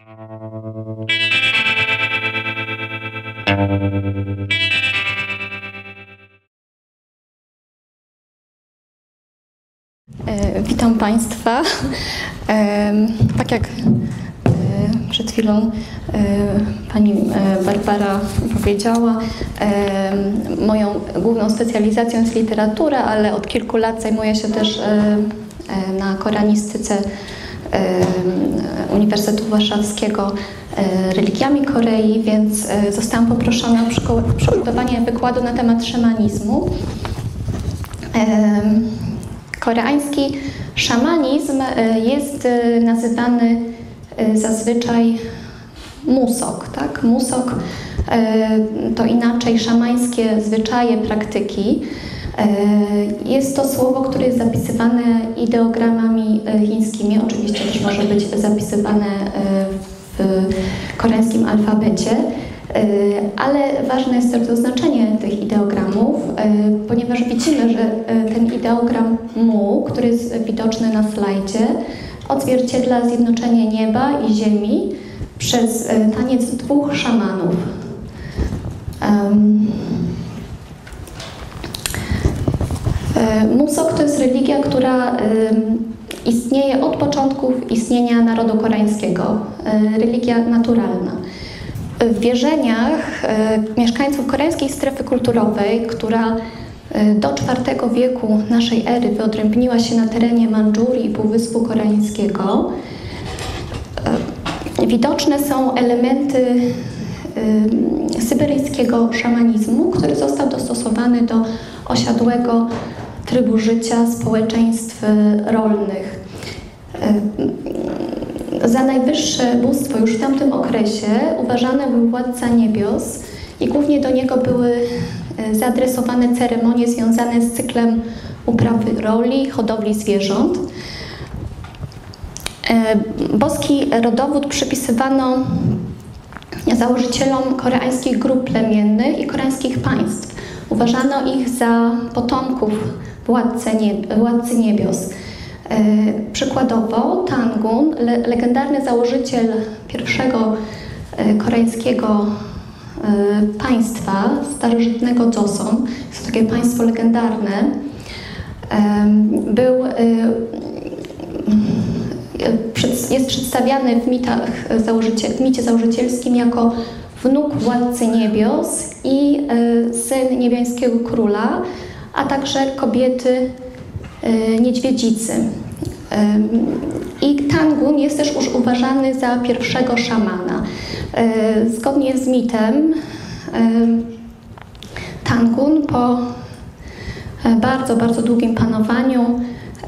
Witam Państwa. Tak jak przed chwilą Pani Barbara powiedziała, moją główną specjalizacją jest literatura, ale od kilku lat zajmuję się też na koranistyce Uniwersytetu Warszawskiego religiami Korei, więc zostałam poproszona o przygotowanie wykładu na temat szamanizmu. Koreański szamanizm jest nazywany zazwyczaj musok, tak? Musok to inaczej szamańskie zwyczaje, praktyki. Jest to słowo, które jest zapisywane ideogramami chińskimi, oczywiście też może być zapisywane w koreańskim alfabecie, ale ważne jest też znaczenie tych ideogramów, ponieważ widzimy, że ten ideogram mu, który jest widoczny na slajdzie, odzwierciedla zjednoczenie nieba i ziemi przez taniec dwóch szamanów. Musok to jest religia, która istnieje od początków istnienia narodu koreańskiego. Religia naturalna. W wierzeniach mieszkańców koreańskiej strefy kulturowej, która do IV wieku naszej ery wyodrębniła się na terenie Mandżurii i Półwyspu Koreańskiego, widoczne są elementy syberyjskiego szamanizmu, który został dostosowany do osiadłego trybu życia społeczeństw rolnych. Za najwyższe bóstwo już w tamtym okresie uważany był władca niebios i głównie do niego były zaadresowane ceremonie związane z cyklem uprawy roli, hodowli zwierząt. Boski rodowód przypisywano założycielom koreańskich grup plemiennych i koreańskich państw. Uważano ich za potomków władcy niebios. Przykładowo Tangun, legendarny założyciel pierwszego koreańskiego państwa, starożytnego Joseon, jest to takie państwo legendarne, jest przedstawiany w micie założycielskim jako wnuk władcy niebios i syn niebiańskiego króla, a także kobiety niedźwiedzicy. I Tangun jest też już uważany za pierwszego szamana. Zgodnie z mitem Tangun po bardzo, bardzo długim panowaniu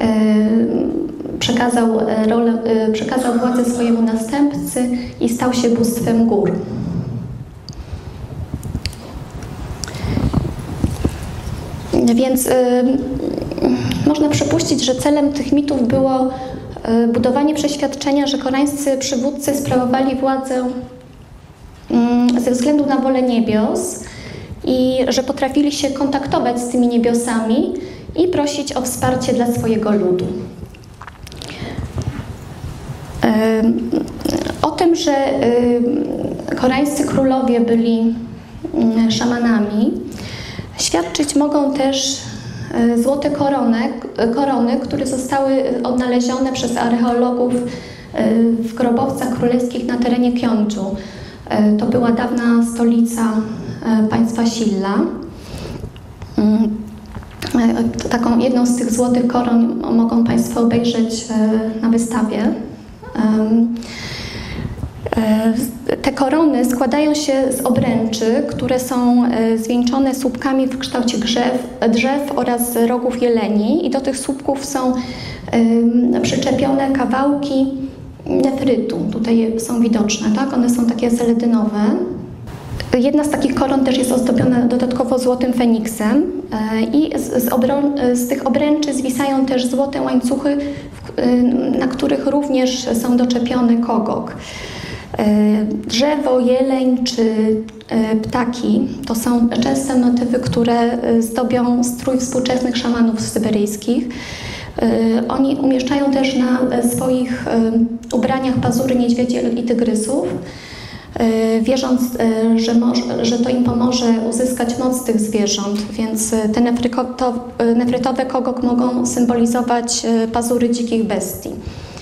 przekazał władzę swojemu następcy i stał się bóstwem gór. Więc można przypuścić, że celem tych mitów było budowanie przeświadczenia, że koreańscy przywódcy sprawowali władzę ze względu na wolę niebios i że potrafili się kontaktować z tymi niebiosami i prosić o wsparcie dla swojego ludu. O tym, że koreańscy królowie byli szamanami, świadczyć mogą też złote korony, które zostały odnalezione przez archeologów w grobowcach królewskich na terenie Kyończu. To była dawna stolica państwa Silla. Jedną z tych złotych koron mogą Państwo obejrzeć na wystawie. Te korony składają się z obręczy, które są zwieńczone słupkami w kształcie drzew oraz rogów jeleni i do tych słupków są przyczepione kawałki nefrytu. Tutaj są widoczne, tak? One są takie seledynowe. Jedna z takich koron też jest ozdobiona dodatkowo złotym feniksem i z tych obręczy zwisają też złote łańcuchy, na których również są doczepione kogok. Drzewo, jeleń czy ptaki to są częste motywy, które zdobią strój współczesnych szamanów syberyjskich. Oni umieszczają też na swoich ubraniach pazury niedźwiedzi i tygrysów, wierząc, że to im pomoże uzyskać moc tych zwierząt, więc te nefrytowe kogok mogą symbolizować pazury dzikich bestii.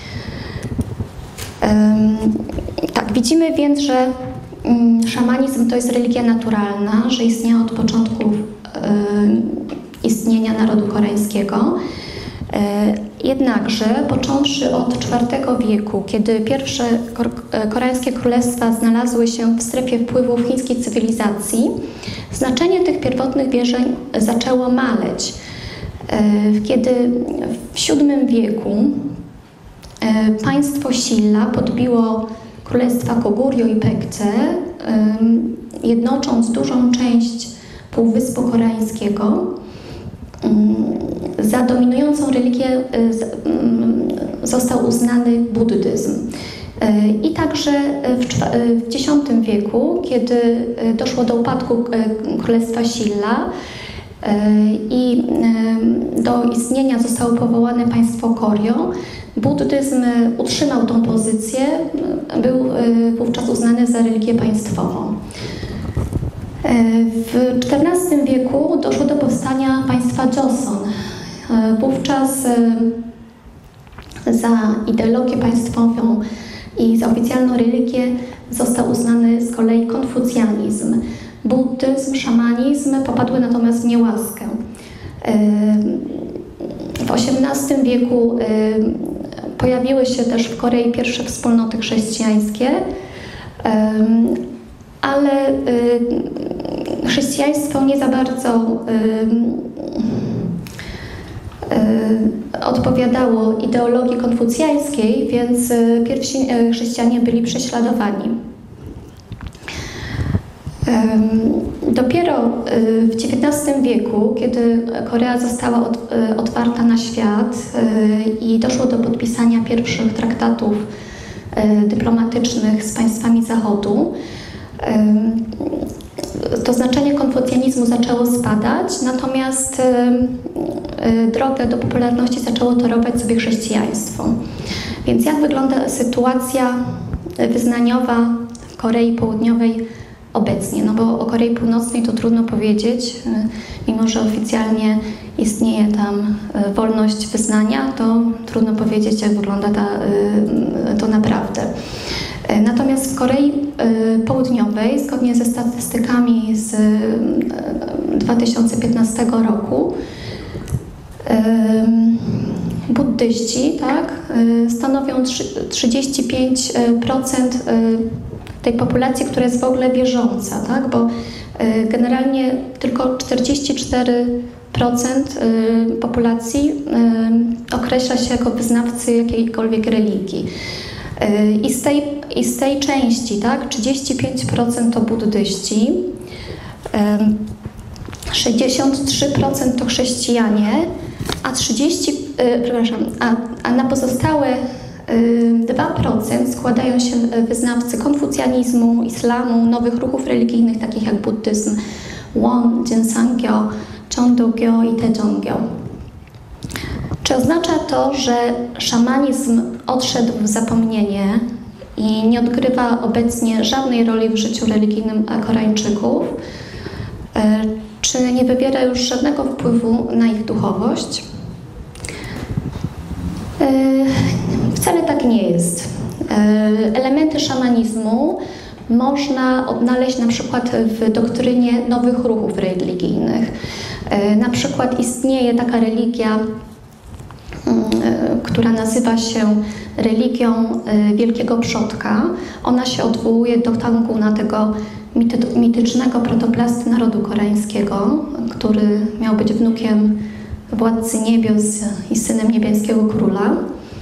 Tak, widzimy więc, że szamanizm to jest religia naturalna, że istniała od początku istnienia narodu koreańskiego. Jednakże, począwszy od IV wieku, kiedy pierwsze koreańskie królestwa znalazły się w strefie wpływów chińskiej cywilizacji, znaczenie tych pierwotnych wierzeń zaczęło maleć. Kiedy w VII wieku państwo Silla podbiło królestwa Koguryo i Pekce, jednocząc dużą część Półwyspu Koreańskiego, za dominującą religię został uznany buddyzm. I także w X wieku, kiedy doszło do upadku królestwa Silla i do istnienia zostało powołane państwo Koryo, buddyzm utrzymał tą pozycję, był wówczas uznany za religię państwową. W XIV wieku doszło do powstania państwa Joseon. Wówczas za ideologię państwową i za oficjalną religię został uznany z kolei konfucjanizm. Buddyzm, szamanizm popadły natomiast w niełaskę. W XVIII wieku pojawiły się też w Korei pierwsze wspólnoty chrześcijańskie, ale chrześcijaństwo nie za bardzo odpowiadało ideologii konfucjańskiej, więc pierwsi chrześcijanie byli prześladowani. Dopiero w XIX wieku, kiedy Korea została otwarta na świat i doszło do podpisania pierwszych traktatów dyplomatycznych z państwami Zachodu, to znaczenie konfucjanizmu zaczęło spadać, natomiast drogę do popularności zaczęło torować sobie chrześcijaństwo. Więc jak wygląda sytuacja wyznaniowa w Korei Południowej obecnie? No bo o Korei Północnej to trudno powiedzieć, mimo że oficjalnie istnieje tam wolność wyznania, to trudno powiedzieć, jak wygląda to naprawdę. Natomiast w Korei Południowej, zgodnie ze statystykami z 2015 roku, buddyści, tak, stanowią 35% tej populacji, która jest w ogóle wierząca, tak, bo generalnie tylko 44% populacji określa się jako wyznawcy jakiejkolwiek religii. I z tej części, tak, 35% to buddyści, 63% to chrześcijanie, a na pozostałe 2% składają się wyznawcy konfucjanizmu, islamu, nowych ruchów religijnych, takich jak buddyzm, Won, Jinsangyo, Chondogyo i Taejongyo. Czy oznacza to, że szamanizm odszedł w zapomnienie i nie odgrywa obecnie żadnej roli w życiu religijnym Koreańczyków? Czy nie wywiera już żadnego wpływu na ich duchowość? Wcale tak nie jest. Elementy szamanizmu można odnaleźć na przykład w doktrynie nowych ruchów religijnych. Na przykład istnieje taka religia, która nazywa się religią Wielkiego Przodka. Ona się odwołuje do Tanguna, tego mitycznego protoplasty narodu koreańskiego, który miał być wnukiem władcy niebios i synem niebieskiego króla.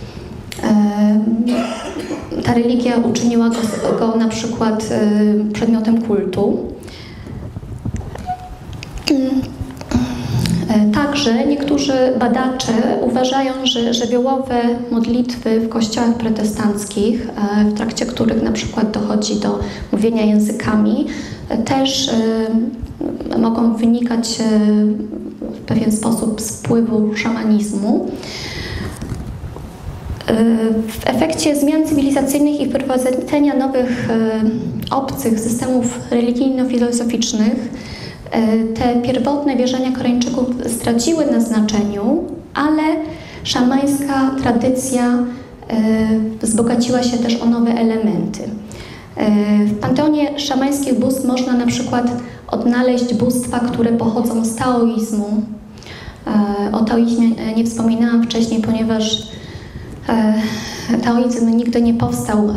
Ta religia uczyniła go na przykład przedmiotem kultu. Także niektórzy badacze uważają, że żywiołowe modlitwy w kościołach protestanckich, w trakcie których na przykład dochodzi do mówienia językami, też mogą wynikać w pewien sposób z wpływu szamanizmu. W efekcie zmian cywilizacyjnych i wprowadzenia nowych obcych systemów religijno-filozoficznych te pierwotne wierzenia Koreańczyków straciły na znaczeniu, ale szamańska tradycja wzbogaciła się też o nowe elementy. W panteonie szamańskich bóstw można na przykład odnaleźć bóstwa, które pochodzą z taoizmu. O taoizmie nie wspominałam wcześniej, ponieważ taoizm nigdy nie powstał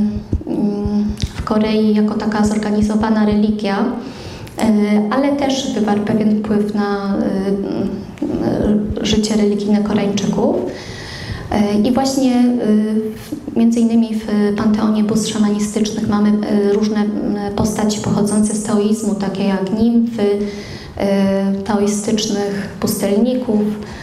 w Korei jako taka zorganizowana religia, ale też wywarł pewien wpływ na życie religijne Koreańczyków. I właśnie między innymi w panteonie bóstw szamanistycznych mamy różne postaci pochodzące z taoizmu, takie jak nimfy, taoistycznych pustelników,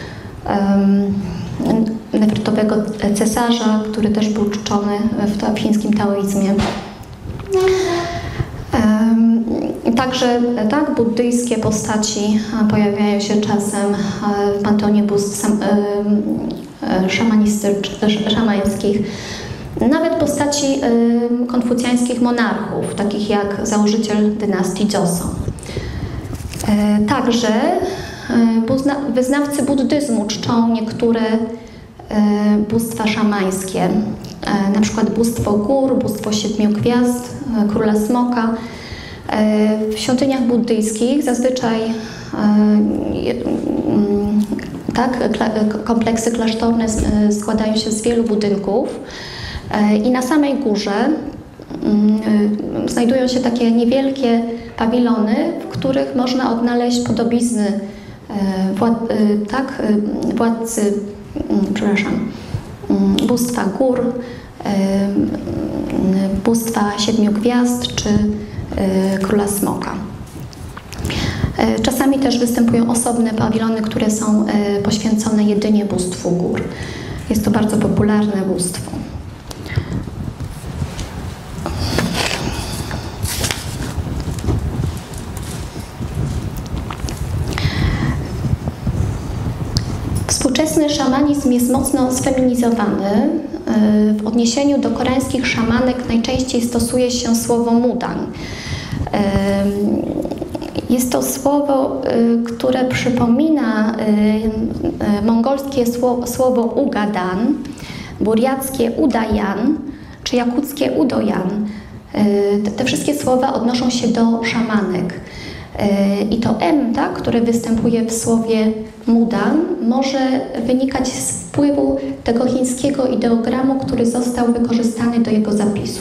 nefrytowego cesarza, który też był czczony w chińskim taoizmie. Także tak, buddyjskie postaci pojawiają się czasem w panteonie bóstw szamańskich. Nawet postaci konfucjańskich monarchów, takich jak założyciel dynastii Joseon. Także wyznawcy buddyzmu czczą niektóre bóstwa szamańskie, na przykład bóstwo gór, bóstwo 7 gwiazd, króla smoka. W świątyniach buddyjskich zazwyczaj kompleksy klasztorne składają się z wielu budynków i na samej górze znajdują się takie niewielkie pawilony, w których można odnaleźć podobizny bóstwa gór, bóstwa 7 gwiazd czy króla smoka. Czasami też występują osobne pawilony, które są poświęcone jedynie bóstwu gór. Jest to bardzo popularne bóstwo. Współczesny szamanizm jest mocno sfeminizowany. W odniesieniu do koreańskich szamanek najczęściej stosuje się słowo mudang. Jest to słowo, które przypomina mongolskie słowo ugadan, burjackie udajan czy jakuckie udojan. Te wszystkie słowa odnoszą się do szamanek. I to M, tak, które występuje w słowie mudan, może wynikać z wpływu tego chińskiego ideogramu, który został wykorzystany do jego zapisu.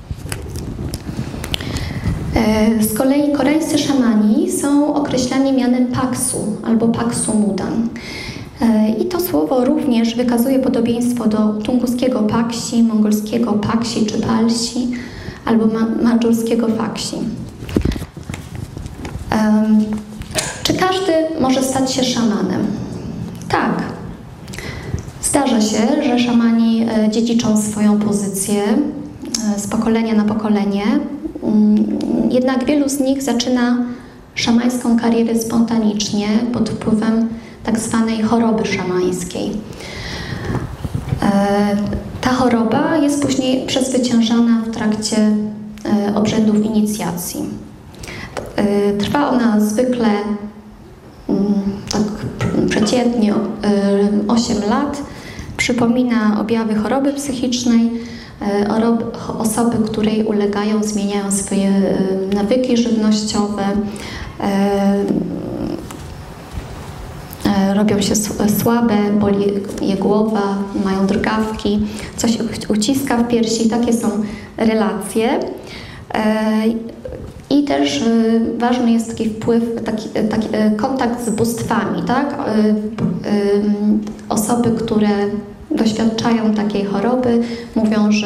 Z kolei koreańscy szamani są określani mianem paksu albo paksu mudan. I to słowo również wykazuje podobieństwo do tunguskiego paksi, mongolskiego paksi czy palsi albo mandżurskiego faksi. Czy każdy może stać się szamanem? Tak. Zdarza się, że szamani dziedziczą swoją pozycję z pokolenia na pokolenie, jednak wielu z nich zaczyna szamańską karierę spontanicznie pod wpływem tak zwanej choroby szamańskiej. Ta choroba jest później przezwyciężana w trakcie obrzędów inicjacji. Trwa ona zwykle tak przeciętnie 8 lat. Przypomina objawy choroby psychicznej. Osoby, które jej ulegają, zmieniają swoje nawyki żywnościowe, robią się słabe, boli je głowa, mają drgawki, coś uciska w piersi. Takie są relacje. I też ważny jest taki wpływ, taki kontakt z bóstwami, tak? Osoby, które doświadczają takiej choroby, mówią, że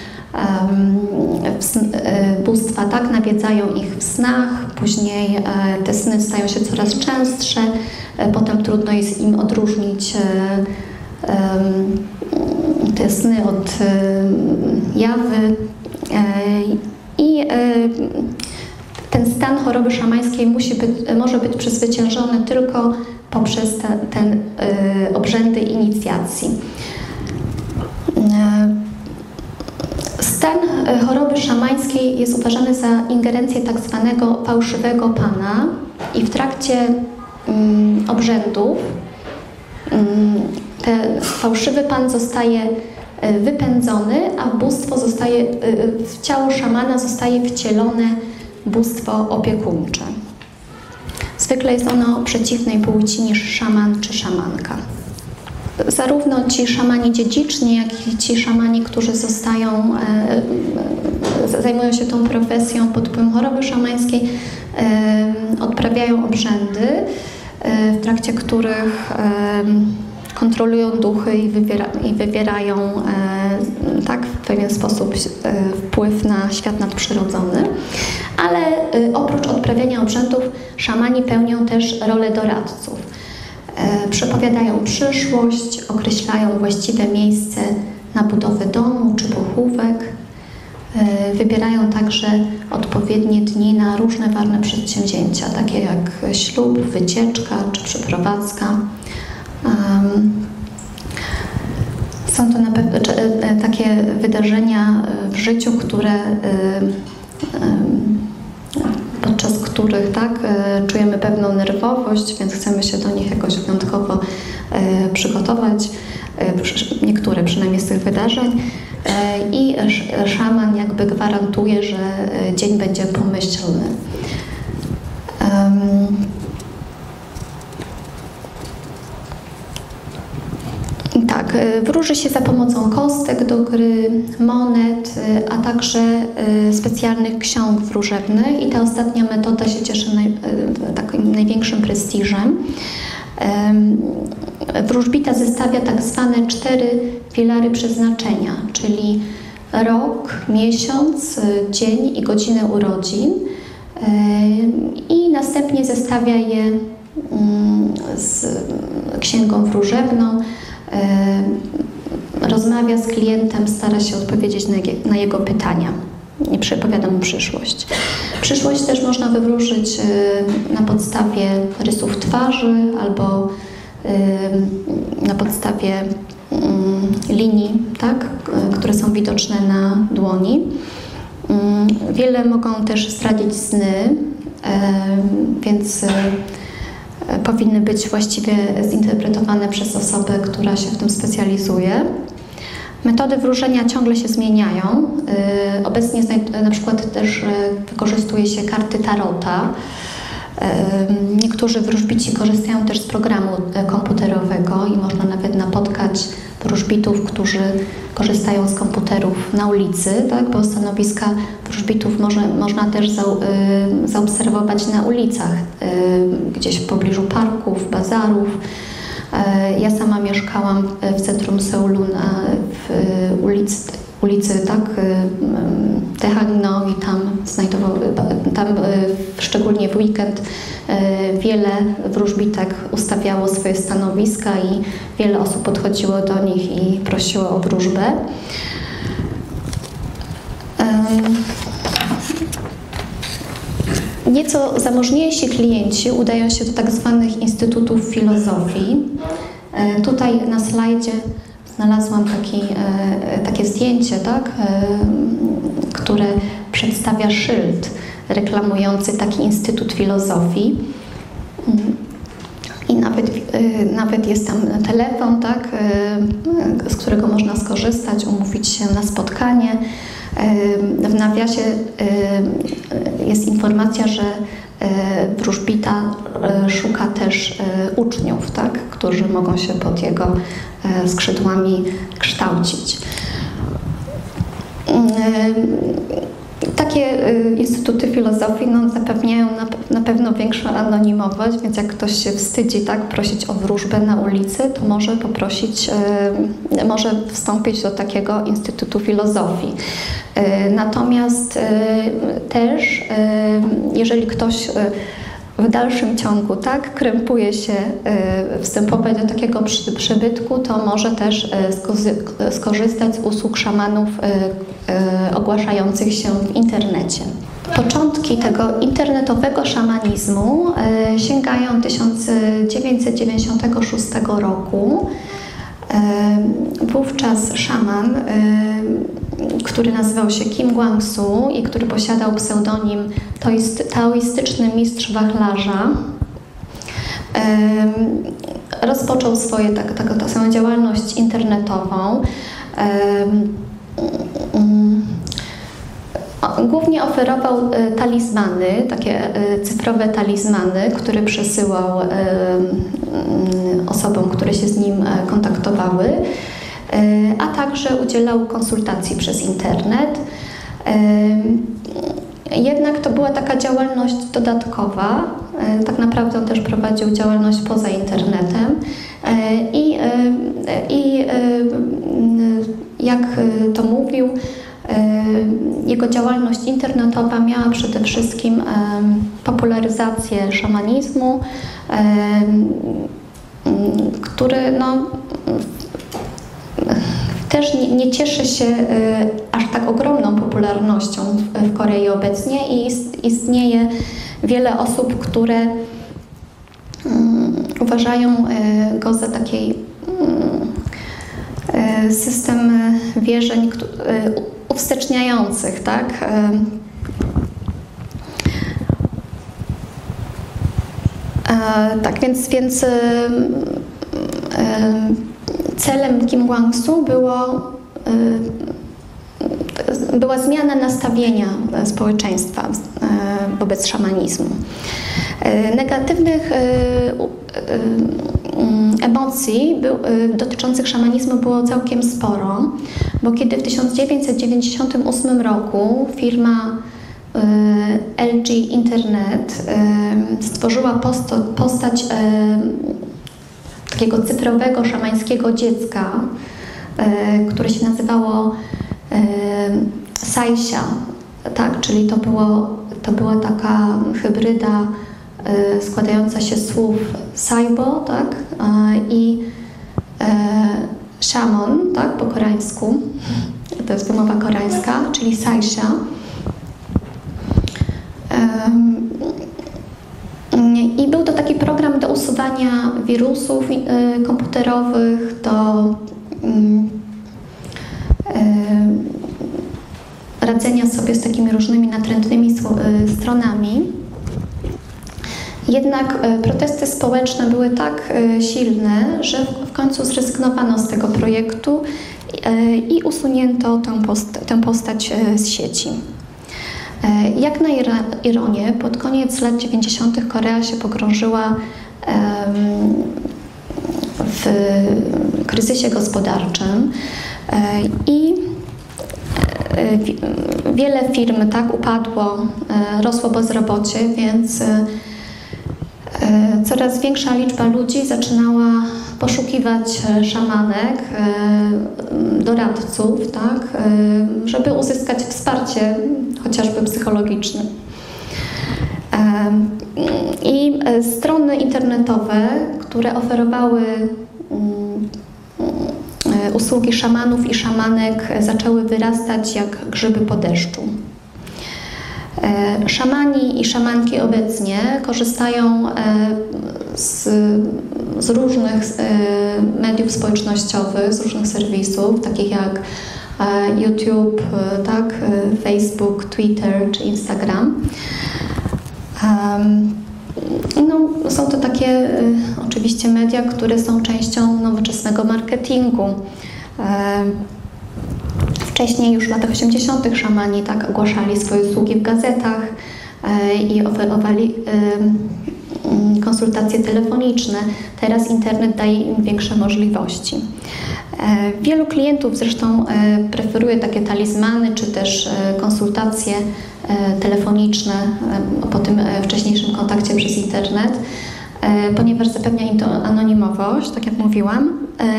bóstwa tak nawiedzają ich w snach, później te sny stają się coraz częstsze, potem trudno jest im odróżnić te sny od jawy i ten stan choroby szamańskiej może być przezwyciężony tylko poprzez te obrzędy inicjacji. Stan choroby szamańskiej jest uważany za ingerencję tak zwanego fałszywego pana i w trakcie obrzędów ten fałszywy pan zostaje wypędzony, a bóstwo zostaje, w ciało szamana zostaje wcielone bóstwo opiekuńcze. Zwykle jest ono przeciwnej płci niż szaman czy szamanka. Zarówno ci szamani dziedziczni, jak i ci szamani, którzy zajmują się tą profesją pod wpływem choroby szamańskiej, odprawiają obrzędy, w trakcie których kontrolują duchy i wywierają tak w pewien sposób wpływ na świat nadprzyrodzony. Ale oprócz odprawiania obrzędów szamani pełnią też rolę doradców. Przepowiadają przyszłość, określają właściwe miejsce na budowę domu czy pochówek. Wybierają także odpowiednie dni na różne ważne przedsięwzięcia, takie jak ślub, wycieczka czy przeprowadzka. Są to na pewno takie wydarzenia w życiu, podczas których czujemy pewną nerwowość, więc chcemy się do nich jakoś wyjątkowo przygotować, niektóre przynajmniej z tych wydarzeń. I szaman jakby gwarantuje, że dzień będzie pomyślny. Tak, wróży się za pomocą kostek do gry, monet, a także specjalnych ksiąg wróżebnych i ta ostatnia metoda się cieszy takim największym prestiżem. Wróżbita zestawia tak zwane 4 filary przeznaczenia, czyli rok, miesiąc, dzień i godzinę urodzin i następnie zestawia je z księgą wróżebną, rozmawia z klientem, stara się odpowiedzieć na jego pytania i przepowiada mu przyszłość. Przyszłość też można wywróżyć na podstawie rysów twarzy albo na podstawie linii, które są widoczne na dłoni. Wiele mogą też zdradzić sny, więc powinny być właściwie zinterpretowane przez osobę, która się w tym specjalizuje. Metody wróżenia ciągle się zmieniają. Obecnie na przykład też wykorzystuje się karty tarota. Niektórzy wróżbici korzystają też z programu komputerowego i można nawet napotkać wróżbitów, którzy korzystają z komputerów na ulicy, bo stanowiska wróżbitów można też zaobserwować na ulicach, gdzieś w pobliżu parków, bazarów. Ja sama mieszkałam w centrum Seulu w ulicy Tehangno i tam szczególnie w weekend wiele wróżbitek ustawiało swoje stanowiska i wiele osób podchodziło do nich i prosiło o wróżbę. Nieco zamożniejsi klienci udają się do tak zwanych instytutów filozofii. Tutaj na slajdzie znalazłam takie zdjęcie, które przedstawia szyld reklamujący taki Instytut Filozofii. I nawet jest tam telefon, z którego można skorzystać, umówić się na spotkanie. W nawiasie jest informacja, że wróżbita szuka też uczniów, którzy mogą się pod jego skrzydłami kształcić. Takie instytuty filozofii zapewniają na pewno większą anonimowość, więc jak ktoś się wstydzi prosić o wróżbę na ulicy, to może może wstąpić do takiego instytutu filozofii. Natomiast też, jeżeli ktoś w dalszym ciągu krępuje się wstępować do takiego przybytku, to może też skorzystać z usług szamanów ogłaszających się w internecie. Początki tego internetowego szamanizmu sięgają 1996 roku. Wówczas szaman, który nazywał się Kim Guangsu i który posiadał pseudonim taoistyczny mistrz wachlarza, rozpoczął swoją działalność internetową. Głównie oferował talizmany, takie cyfrowe talizmany, które przesyłał osobom, które się z nim kontaktowały, a także udzielał konsultacji przez internet. Jednak to była taka działalność dodatkowa. Tak naprawdę on też prowadził działalność poza internetem i jak to mówił, jego działalność internetowa miała przede wszystkim popularyzację szamanizmu, który też nie cieszy się aż tak ogromną popularnością w Korei obecnie i istnieje wiele osób, które uważają go za taki system wierzeń uwsteczniających, tak? Tak, więc celem Kim Guangsu była zmiana nastawienia społeczeństwa wobec szamanizmu. Negatywnych emocji dotyczących szamanizmu było całkiem sporo, bo kiedy w 1998 roku firma LG Internet stworzyła postać takiego cyfrowego szamańskiego dziecka, które się nazywało Saisha, tak, czyli to była taka hybryda składająca się z słów Saibo, tak, i Shamon, tak, po koreańsku, to jest wymowa koreańska, czyli Saisha. I był to taki program do usuwania wirusów komputerowych, do radzenia sobie z takimi różnymi natrętnymi stronami. Jednak protesty społeczne były tak silne, że w końcu zrezygnowano z tego projektu i usunięto tę postać z sieci. Jak na ironię, pod koniec lat 90. Korea się pogrążyła w kryzysie gospodarczym i wiele firm tak upadło, rosło bezrobocie, więc coraz większa liczba ludzi zaczynała poszukiwać szamanek, doradców, tak, żeby uzyskać wsparcie chociażby psychologiczne. I strony internetowe, które oferowały usługi szamanów i szamanek, zaczęły wyrastać jak grzyby po deszczu. Szamani i szamanki obecnie korzystają z różnych mediów społecznościowych, z różnych serwisów, takich jak YouTube, tak, Facebook, Twitter czy Instagram. Są to takie oczywiście media, które są częścią nowoczesnego marketingu. Wcześniej już w latach 80. szamani tak ogłaszali swoje usługi w gazetach i oferowali konsultacje telefoniczne. Teraz internet daje im większe możliwości. Wielu klientów zresztą preferuje takie talizmany czy też konsultacje telefoniczne po tym wcześniejszym kontakcie przez internet, ponieważ zapewnia im to anonimowość, tak jak mówiłam,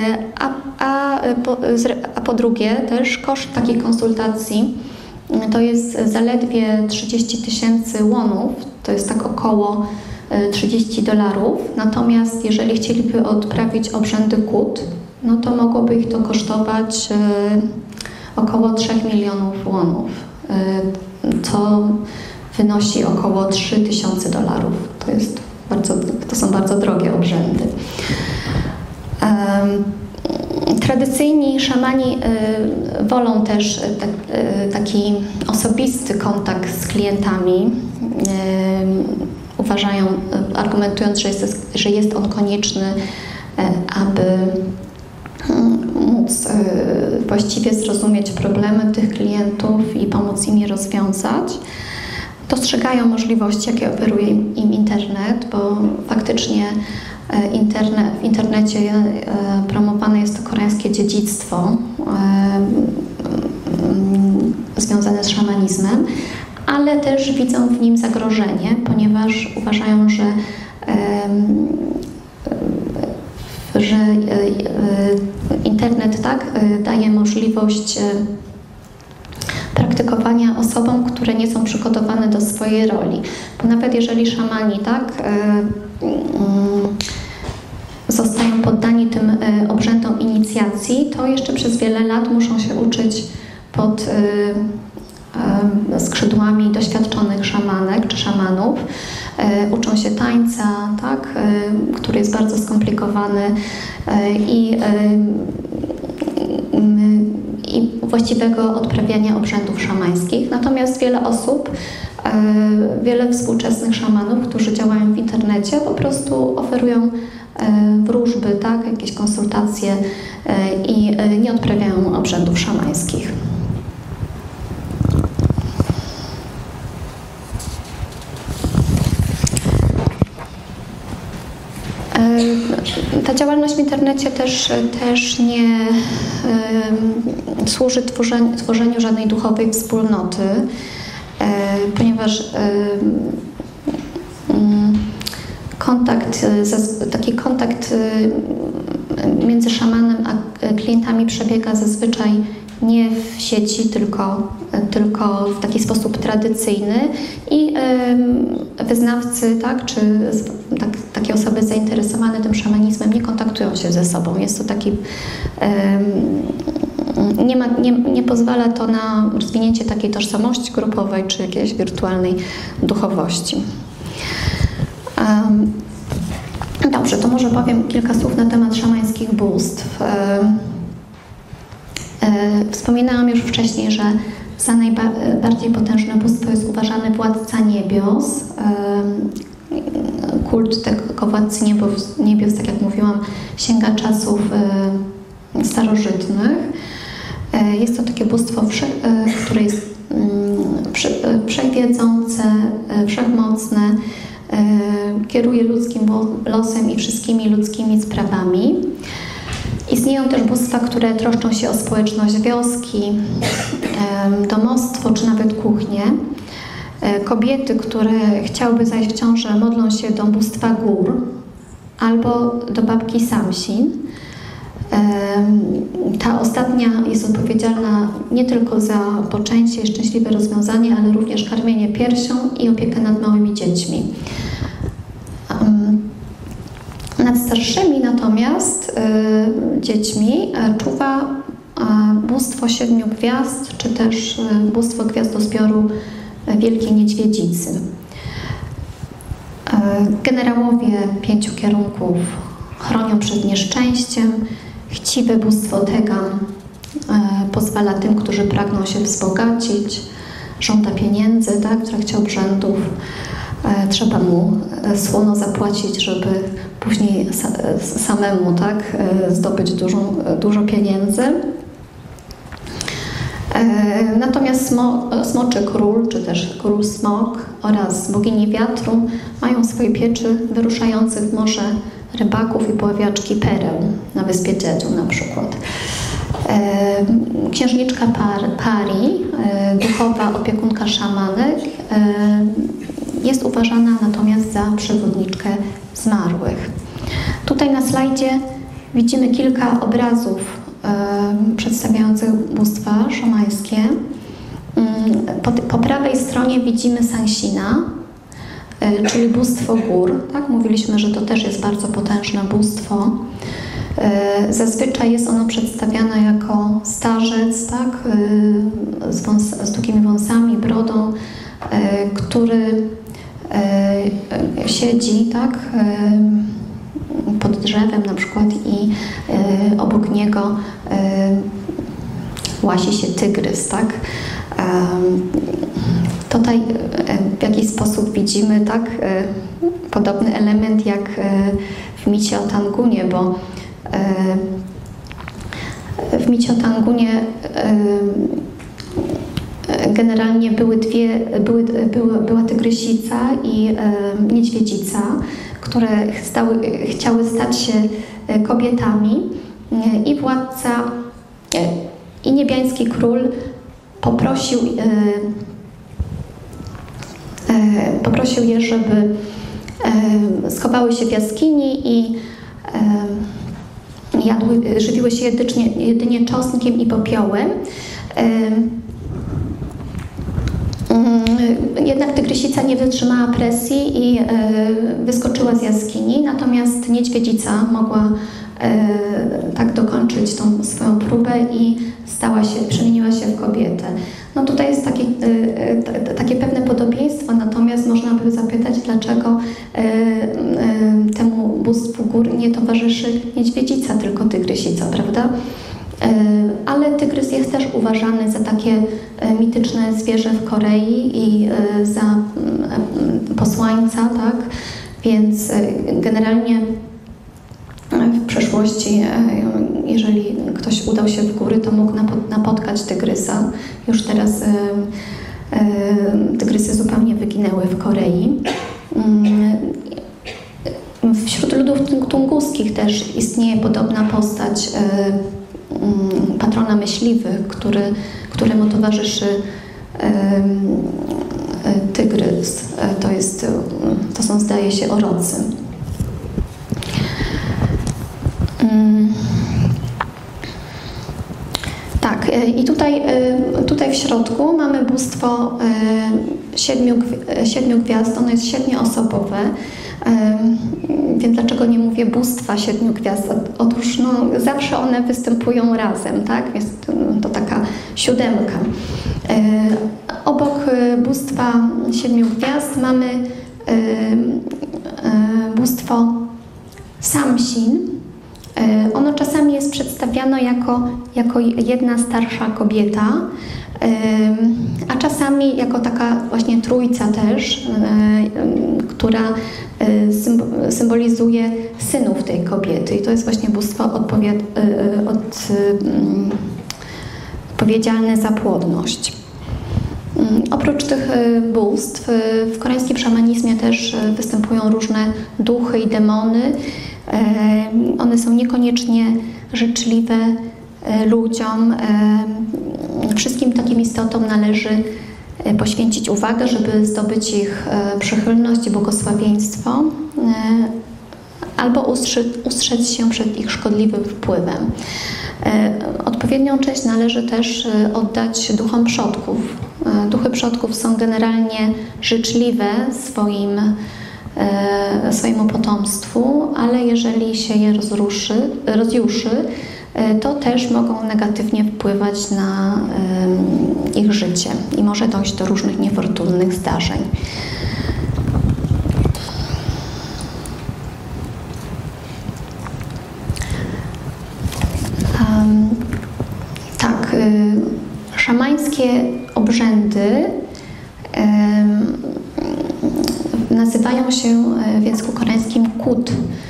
a po drugie też koszt takiej konsultacji to jest zaledwie 30 000 wonów, to jest tak około $30, natomiast jeżeli chcieliby odprawić obrzędy kut, no to mogłoby ich to kosztować około 3 milionów wonów, co wynosi około $3000. To są bardzo drogie obrzędy. Tradycyjni szamani wolą też taki osobisty kontakt z klientami. Uważają, argumentując, że jest on konieczny, aby móc właściwie zrozumieć problemy tych klientów i pomóc im je rozwiązać. Dostrzegają możliwości, jakie oferuje im internet, bo faktycznie w internecie promowane jest to koreańskie dziedzictwo związane z szamanizmem, ale też widzą w nim zagrożenie, ponieważ uważają, że internet daje możliwość praktykowania osobom, które nie są przygotowane do swojej roli. Bo nawet jeżeli szamani zostają poddani tym obrzędom inicjacji, to jeszcze przez wiele lat muszą się uczyć pod skrzydłami doświadczonych szamanek czy szamanów. Uczą się tańca, który jest bardzo skomplikowany i właściwego odprawiania obrzędów szamańskich. Natomiast wiele współczesnych szamanów, którzy działają w internecie, po prostu oferują wróżby, jakieś konsultacje i nie odprawiają obrzędów szamańskich. Ta działalność w internecie też nie służy tworzeniu żadnej duchowej wspólnoty, ponieważ taki kontakt między szamanem a klientami przebiega zazwyczaj nie w sieci, tylko w taki sposób tradycyjny i wyznawcy, czy takie osoby zainteresowane tym szamanizmem nie kontaktują się ze sobą. Jest to taki nie pozwala to na rozwinięcie takiej tożsamości grupowej czy jakiejś wirtualnej duchowości. Dobrze, to może powiem kilka słów na temat szamańskich bóstw. Wspominałam już wcześniej, że za najbardziej potężne bóstwo jest uważany władca niebios. Kult tego władcy niebios, tak jak mówiłam, sięga czasów starożytnych. Jest to takie bóstwo, które jest wszechwiedzące, wszechmocne, kieruje ludzkim losem i wszystkimi ludzkimi sprawami. Istnieją też bóstwa, które troszczą się o społeczność wioski, domostwo czy nawet kuchnię. Kobiety, które chciałyby zajść w ciążę, modlą się do bóstwa gór albo do babki Samsin. Ta ostatnia jest odpowiedzialna nie tylko za poczęcie i szczęśliwe rozwiązanie, ale również karmienie piersią i opiekę nad małymi dziećmi. Nad starszymi natomiast dziećmi czuwa bóstwo 7 gwiazd, czy też bóstwo gwiazdozbioru Wielkiej Niedźwiedzicy. Generałowie 5 kierunków chronią przed nieszczęściem. Chciwe bóstwo Tegan pozwala tym, którzy pragną się wzbogacić, żąda pieniędzy, w trakcie obrzędów. Trzeba mu słono zapłacić, żeby później samemu zdobyć dużo pieniędzy. Natomiast Smoczy Król, czy też Król Smok oraz bogini wiatru mają swoje pieczy wyruszających w morze rybaków i poławiaczki pereł na wyspie Jeju na przykład. Księżniczka Pari, duchowa opiekunka szamanek, jest uważana natomiast za przewodniczkę zmarłych. Tutaj na slajdzie widzimy kilka obrazów przedstawiających bóstwa szamańskie. Po prawej stronie widzimy Sansina, czyli bóstwo gór. Mówiliśmy, że to też jest bardzo potężne bóstwo. Zazwyczaj jest ono przedstawiane jako starzec, z długimi wąsami, brodą, który siedzi pod drzewem na przykład i obok niego łasi się tygrys, tak? Tutaj w jakiś sposób widzimy, tak, podobny element jak w micie o Tangunie, bo w micie o Tangunie generalnie była tygrysica i niedźwiedzica, które chciały stać się kobietami i władca i niebiański król poprosił je, żeby schowały się w jaskini i żywiły się jedynie czosnkiem i popiołem. Jednak tygrysica nie wytrzymała presji i wyskoczyła z jaskini, natomiast niedźwiedzica mogła tak dokończyć tą swoją próbę i przemieniła się w kobietę. No tutaj jest takie pewne podobieństwo, natomiast można by zapytać, dlaczego temu bóstwu gór nie towarzyszy niedźwiedzica, tylko tygrysica, prawda? Ale tygrys jest też uważany za takie mityczne zwierzę w Korei i za posłańca, tak? Więc generalnie w przeszłości, jeżeli ktoś udał się w góry, to mógł napotkać tygrysa. Już teraz tygrysy zupełnie wyginęły w Korei. Wśród ludów tunguskich też istnieje podobna postać patrona myśliwych, któremu towarzyszy tygrys. To są, zdaje się, orocy. Tak, i tutaj w środku mamy bóstwo siedmiu gwiazd. Ono jest 7-osobowe. Więc dlaczego nie mówię bóstwa 7 gwiazd? Otóż zawsze one występują razem, tak? Jest to taka 7. Obok bóstwa 7 gwiazd mamy bóstwo Samsin. Ono czasami jest przedstawiane jako jedna starsza kobieta, a czasami jako taka właśnie trójca też, która symbolizuje synów tej kobiety. I to jest właśnie bóstwo odpowiedzialne za płodność. Oprócz tych bóstw w koreańskim szamanizmie też występują różne duchy i demony. One są niekoniecznie życzliwe ludziom. Wszystkim takim istotom należy poświęcić uwagę, żeby zdobyć ich przychylność i błogosławieństwo, albo ustrzec się przed ich szkodliwym wpływem. Odpowiednią cześć należy też oddać duchom przodków. Duchy przodków są generalnie życzliwe swojemu potomstwu, ale jeżeli się je rozjuszy, to też mogą negatywnie wpływać na ich życie i może dojść do różnych niefortunnych zdarzeń. Tak, szamańskie obrzędy nazywają się w języku koreańskim kut.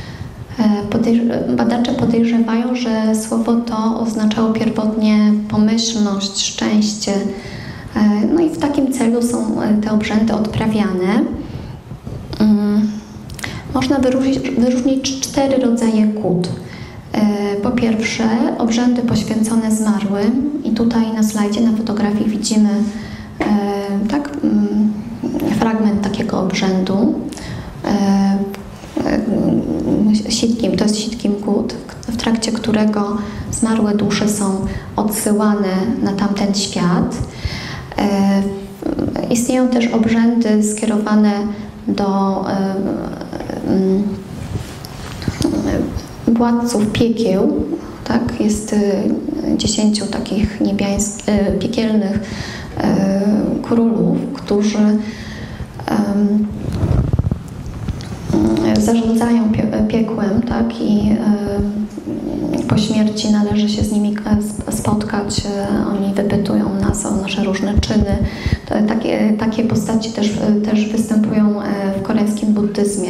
Badacze podejrzewają, że słowo to oznaczało pierwotnie pomyślność, szczęście. No i w takim celu są te obrzędy odprawiane. Można wyróżnić 4 rodzaje kut. Po pierwsze, obrzędy poświęcone zmarłym. I tutaj na slajdzie, na fotografii widzimy fragment takiego obrzędu. To jest sitkim kut, w trakcie którego zmarłe dusze są odsyłane na tamten świat. Istnieją też obrzędy skierowane do władców piekieł. Tak? Jest 10 takich piekielnych królów, którzy zarządzają piekłem, tak, i po śmierci należy się z nimi spotkać. Oni wypytują nas o nasze różne czyny. Takie postaci też występują w koreańskim buddyzmie.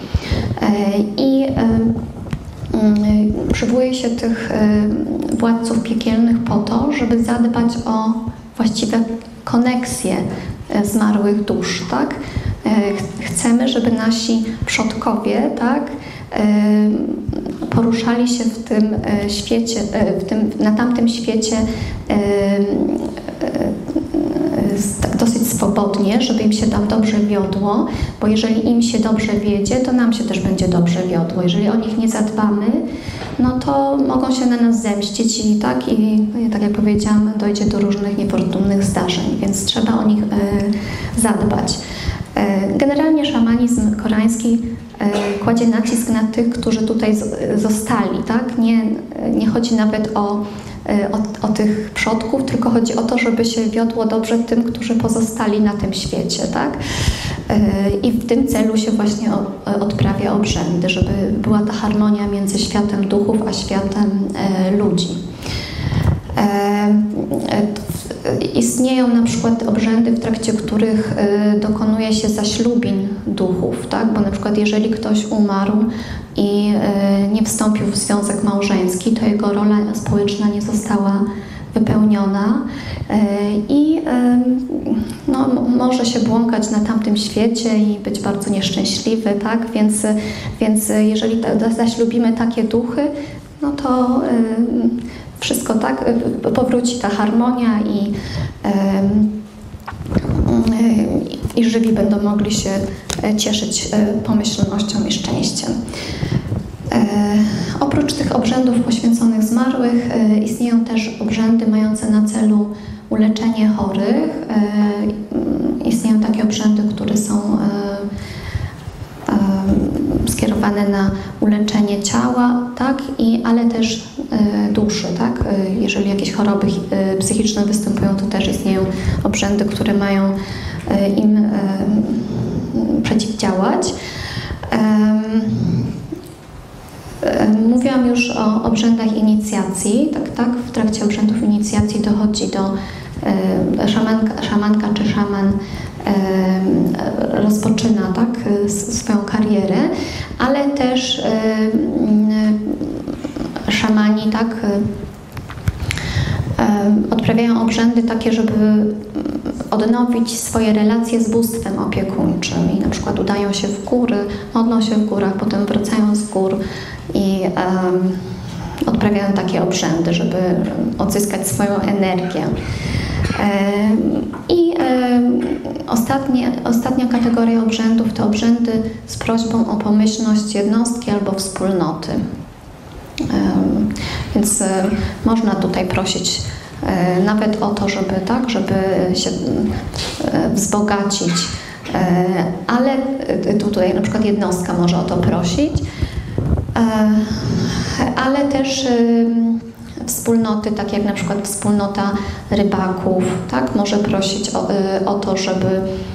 I przywołuje się tych władców piekielnych po to, żeby zadbać o właściwe koneksje zmarłych dusz, tak? Chcemy, żeby nasi przodkowie, tak, poruszali się w tym świecie, na tamtym świecie tak dosyć swobodnie, żeby im się tam dobrze wiodło, bo jeżeli im się dobrze wiedzie, to nam się też będzie dobrze wiodło. Jeżeli o nich nie zadbamy, no to mogą się na nas zemścić i tak jak powiedziałam, dojdzie do różnych niefortunnych zdarzeń, więc trzeba o nich zadbać. Generalnie szamanizm koreański kładzie nacisk na tych, którzy tutaj zostali, tak? Nie chodzi nawet o tych przodków, tylko chodzi o to, żeby się wiodło dobrze tym, którzy pozostali na tym świecie, tak? I w tym celu się właśnie odprawia obrzędy, żeby była ta harmonia między światem duchów a światem ludzi. Istnieją na przykład obrzędy, w trakcie których dokonuje się zaślubin duchów, tak? Bo na przykład jeżeli ktoś umarł i nie wstąpił w związek małżeński, to jego rola społeczna nie została wypełniona i no, może się błąkać na tamtym świecie i być bardzo nieszczęśliwy, tak? Więc jeżeli zaślubimy takie duchy, no to wszystko tak, powróci ta harmonia i żywi będą mogli się cieszyć pomyślnością i szczęściem. Oprócz tych obrzędów poświęconych zmarłych istnieją też obrzędy mające na celu uleczenie chorych. Istnieją takie obrzędy, które są skierowane na uleczenie ciała, tak? Ale też duszy, tak? Jeżeli jakieś choroby psychiczne występują, to też istnieją obrzędy, które mają im przeciwdziałać. Mówiłam już o obrzędach inicjacji, tak? W trakcie obrzędów inicjacji dochodzi do szamanka czy szaman rozpoczyna, tak, swoją karierę, ale też szamani, tak, odprawiają obrzędy takie, żeby odnowić swoje relacje z bóstwem opiekuńczym i na przykład udają się w góry, modlą się w górach, potem wracają z gór i odprawiają takie obrzędy, żeby odzyskać swoją energię. I ostatnia kategoria obrzędów to obrzędy z prośbą o pomyślność jednostki albo wspólnoty. Więc można tutaj prosić nawet o to, żeby się wzbogacić, ale tutaj na przykład jednostka może o to prosić, ale też wspólnoty, tak jak na przykład wspólnota rybaków, tak, może prosić o to, żeby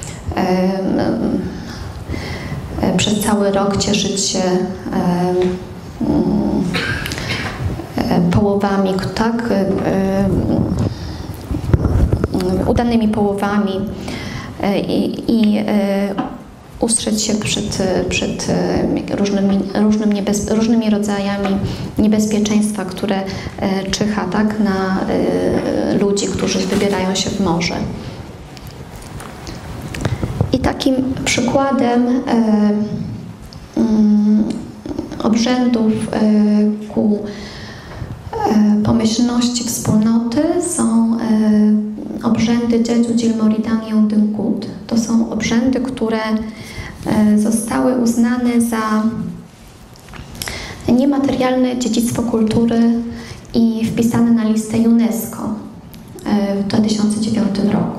przez cały rok cieszyć się połowami, tak, udanymi połowami i ustrzec się przed różnymi rodzajami niebezpieczeństwa, które czyha, tak, na ludzi, którzy wybierają się w morze. I takim przykładem obrzędów ku pomyślności wspólnoty są obrzędy Jeju Jilmoridan Yeongdeung-guk. To są obrzędy, które zostały uznane za niematerialne dziedzictwo kultury i wpisane na listę UNESCO w 2009 roku.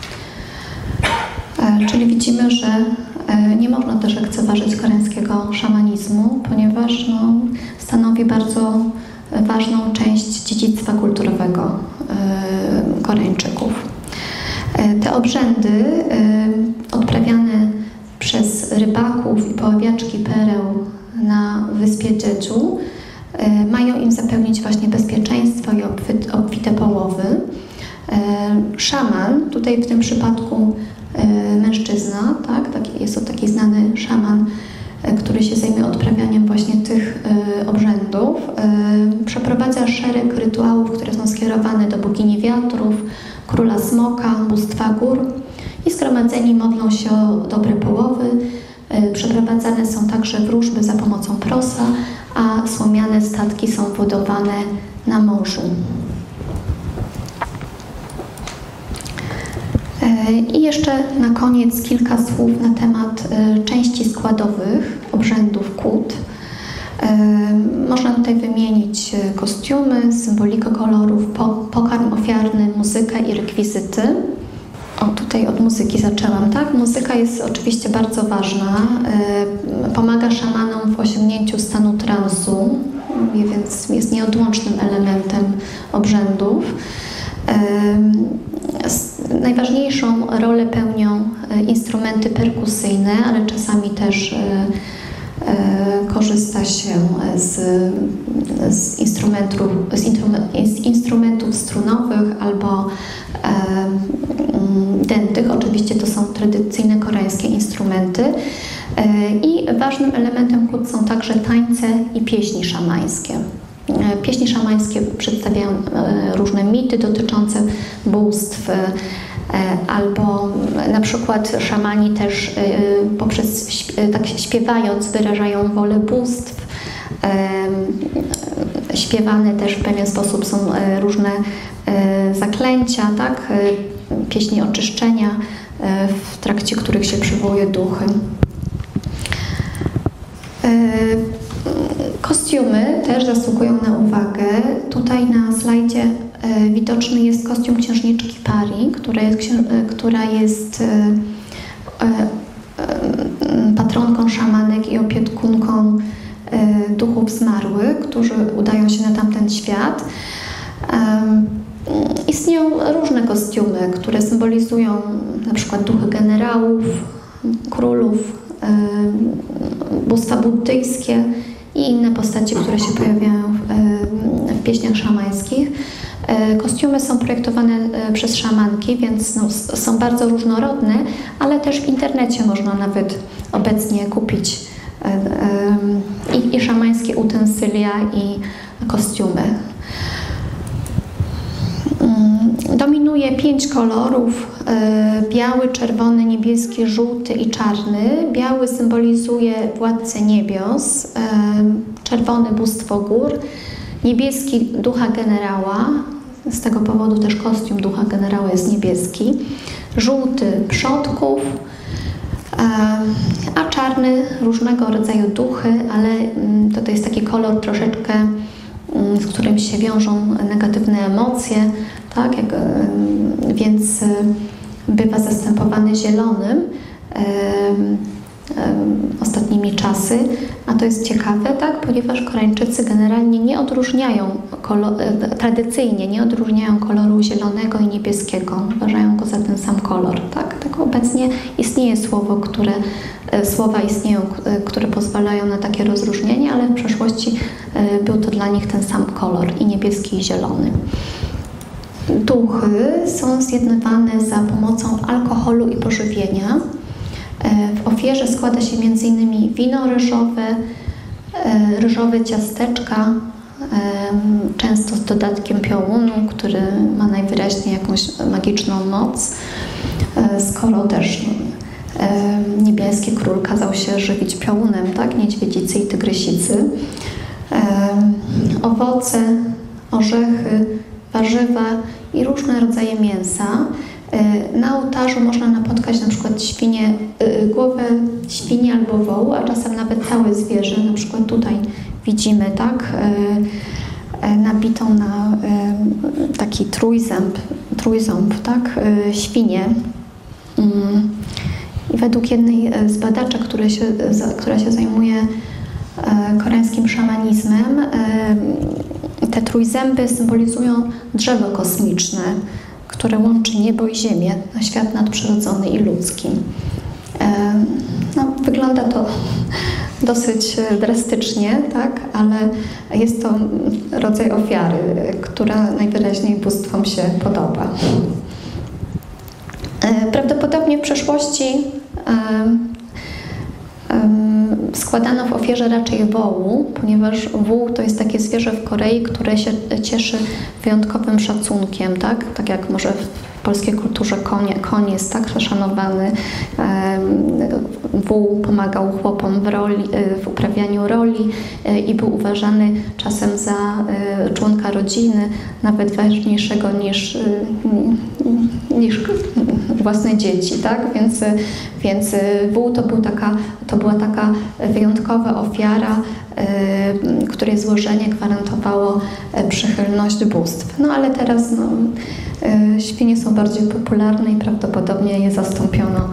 Czyli widzimy, że nie można też lekceważyć koreańskiego szamanizmu, ponieważ stanowi bardzo ważną część dziedzictwa kulturowego Koreańczyków. Te obrzędy odprawiane przez rybaków i poławiaczki pereł życiu. Mają im zapewnić właśnie bezpieczeństwo i obfite połowy. Szaman, tutaj w tym przypadku mężczyzna, tak? Jest to taki znany szaman, który się zajmuje odprawianiem właśnie tych obrzędów, przeprowadza szereg rytuałów, które są skierowane do bogini wiatrów, króla smoka, bóstwa gór i zgromadzeni modlą się o dobre połowy. Przeprowadzane są także wróżby za pomocą prosa, a słomiane statki są budowane na morzu. I jeszcze na koniec kilka słów na temat części składowych obrzędów kut. Można tutaj wymienić kostiumy, symbolikę kolorów, pokarm ofiarny, muzykę i rekwizyty. O, tutaj od muzyki zaczęłam, tak? Muzyka jest oczywiście bardzo ważna. Pomaga szamanom w osiągnięciu stanu transu, więc jest nieodłącznym elementem obrzędów. Najważniejszą rolę pełnią instrumenty perkusyjne, ale czasami też korzysta się z instrumentów strunowych albo dętych. Oczywiście to są tradycyjne koreańskie instrumenty. I ważnym elementem kut są także tańce i pieśni szamańskie. Pieśni szamańskie przedstawiają różne mity dotyczące bóstw, albo na przykład szamani też poprzez tak śpiewając wyrażają wolę bóstw. Śpiewane też w pewien sposób są różne zaklęcia, tak? Pieśni oczyszczenia, w trakcie których się przywołuje duchy. Kostiumy też zasługują na uwagę. Tutaj na slajdzie widoczny jest kostium księżniczki Pari, która jest patronką szamanek i opiekunką duchów zmarłych, którzy udają się na tamten świat. Istnieją różne kostiumy, które symbolizują na przykład duchy generałów, królów, bóstwa buddyjskie i inne postacie, które się pojawiają w pieśniach szamańskich. Kostiumy są projektowane przez szamanki, więc są bardzo różnorodne, ale też w internecie można nawet obecnie kupić i szamańskie utensylia, i kostiumy. Dominuje 5 kolorów: biały, czerwony, niebieski, żółty i czarny. Biały symbolizuje władcę niebios, czerwony bóstwo gór, niebieski ducha generała, z tego powodu też kostium ducha generała jest niebieski, żółty przodków, a czarny różnego rodzaju duchy, ale to jest taki kolor troszeczkę, z którym się wiążą negatywne emocje, tak? Więc bywa zastępowany zielonym ostatnimi czasy, a to jest ciekawe, tak? Ponieważ Koreańczycy generalnie nie odróżniają, tradycyjnie nie odróżniają koloru zielonego i niebieskiego, uważają go za ten sam kolor, tak? Tak obecnie istnieje słowa istnieją, które pozwalają na takie rozróżnienie, ale w przeszłości był to dla nich ten sam kolor, i niebieski, i zielony. Duchy są zjednywane za pomocą alkoholu i pożywienia. W ofierze składa się m.in. wino ryżowe, ryżowe ciasteczka, często z dodatkiem piołunu, który ma najwyraźniej jakąś magiczną moc. Skoro też niebieski król kazał się żywić piołunem, tak? Niedźwiedzicy i tygrysicy. Owoce, orzechy, warzywa i różne rodzaje mięsa. Na ołtarzu można napotkać na przykład głowę świni albo wołu, a czasem nawet całe zwierzę. Na przykład tutaj widzimy, tak, nabitą na taki trójząb, tak, świnię. I według jednej z badaczy, która się zajmuje koreańskim szamanizmem, te trójzęby symbolizują drzewo kosmiczne, które łączy niebo i ziemię, świat nadprzyrodzony i ludzki. No, wygląda to dosyć drastycznie, tak? Ale jest to rodzaj ofiary, która najwyraźniej bóstwom się podoba. Prawdopodobnie w przeszłości składano w ofierze raczej wołu, ponieważ wół to jest takie zwierzę w Korei, które się cieszy wyjątkowym szacunkiem, tak? Tak jak może w polskiej kulturze koń jest tak szanowany. Wół pomagał chłopom w uprawianiu roli i był uważany czasem za członka rodziny, nawet ważniejszego niż własne dzieci, tak? Więc wół to była taka wyjątkowa ofiara, której złożenie gwarantowało przychylność bóstw. No ale teraz świnie są bardziej popularne i prawdopodobnie je zastąpiono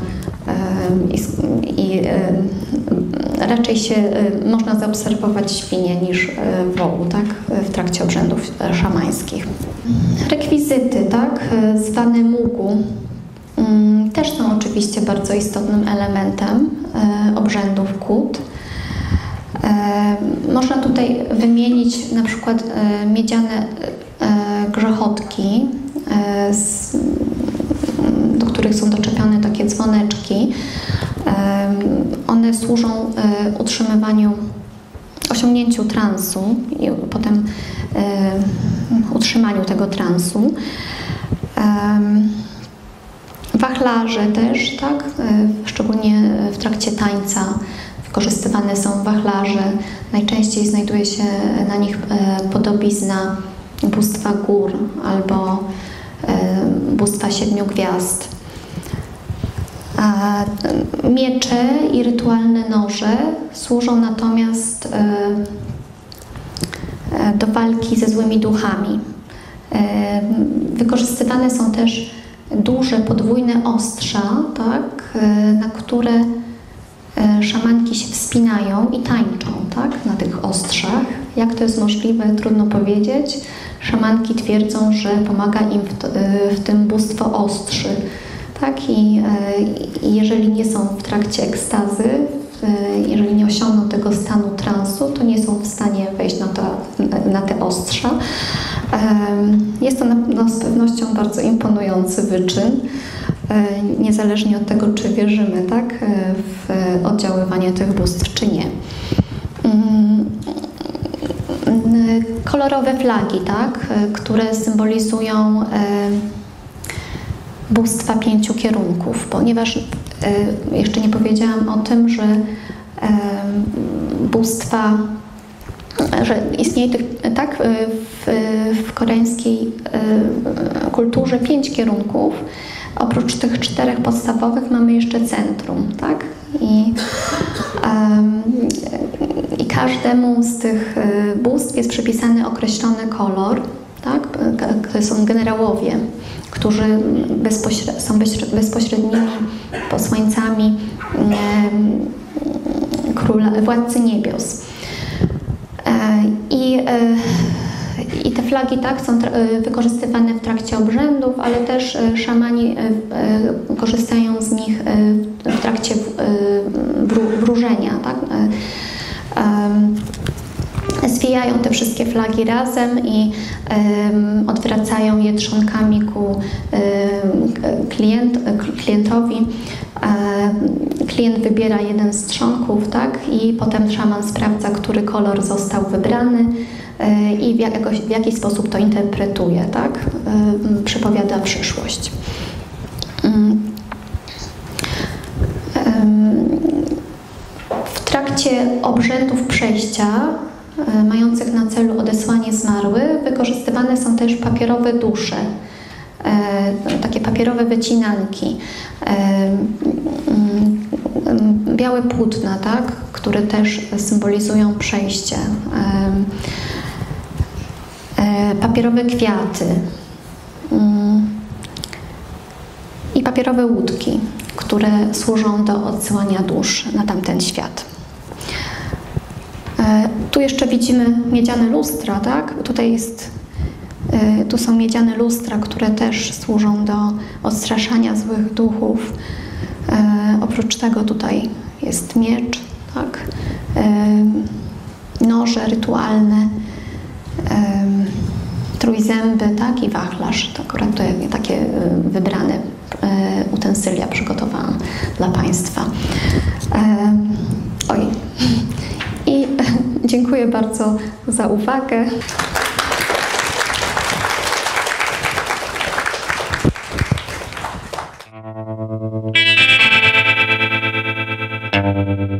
i raczej można zaobserwować świnie niż wołu, tak? W trakcie obrzędów szamańskich. Rekwizyty, tak? Zwane mugu, też są oczywiście bardzo istotnym elementem obrzędów kut. Można tutaj wymienić na przykład miedziane grzechotki, do których są doczepione takie dzwoneczki. One służą osiągnięciu transu i potem utrzymaniu tego transu. Wachlarze też, tak? Szczególnie w trakcie tańca wykorzystywane są wachlarze. Najczęściej znajduje się na nich podobizna bóstwa gór albo bóstwa 7 gwiazd. Miecze i rytualne noże służą natomiast do walki ze złymi duchami. Wykorzystywane są też duże, podwójne ostrza, tak, na które szamanki się wspinają i tańczą, tak, na tych ostrzach. Jak to jest możliwe, trudno powiedzieć. Szamanki twierdzą, że pomaga im w tym bóstwo ostrzy. Tak? I jeżeli nie są w trakcie ekstazy, jeżeli nie osiągną tego stanu transu, to nie są w stanie wejść na te ostrza. Jest to z pewnością bardzo imponujący wyczyn, niezależnie od tego, czy wierzymy, tak, w oddziaływanie tych bóstw, czy nie. Kolorowe flagi, tak, które symbolizują bóstwa 5 kierunków, ponieważ jeszcze nie powiedziałam o tym, że bóstwa, że istnieje tak w koreańskiej kulturze 5 kierunków. Oprócz tych 4 podstawowych mamy jeszcze centrum, tak? I każdemu z tych bóstw jest przypisany określony kolor, tak? To są generałowie, którzy są bezpośrednimi posłańcami władcy niebios. I te flagi, tak, są wykorzystywane w trakcie obrzędów, ale też szamani korzystają z nich w trakcie wróżenia, tak? Zwijają te wszystkie flagi razem i odwracają je trzonkami ku klientowi. Klient wybiera jeden z trzonków, tak? I potem szaman sprawdza, który kolor został wybrany i w jaki sposób to interpretuje, tak? Przepowiada przyszłość. W trakcie obrzędów przejścia mających na celu odesłanie zmarłych wykorzystywane są też papierowe dusze, takie papierowe wycinanki, białe płótna, tak, które też symbolizują przejście, papierowe kwiaty i papierowe łódki, które służą do odsyłania dusz na tamten świat. Tu jeszcze widzimy miedziane lustra, tak? Tu są miedziane lustra, które też służą do odstraszania złych duchów. Oprócz tego tutaj jest miecz, tak? noże rytualne, trójzęby, tak, i wachlarz. To akurat to takie wybrane utensylia przygotowałam dla Państwa. Oj. I dziękuję bardzo za uwagę. Thank you.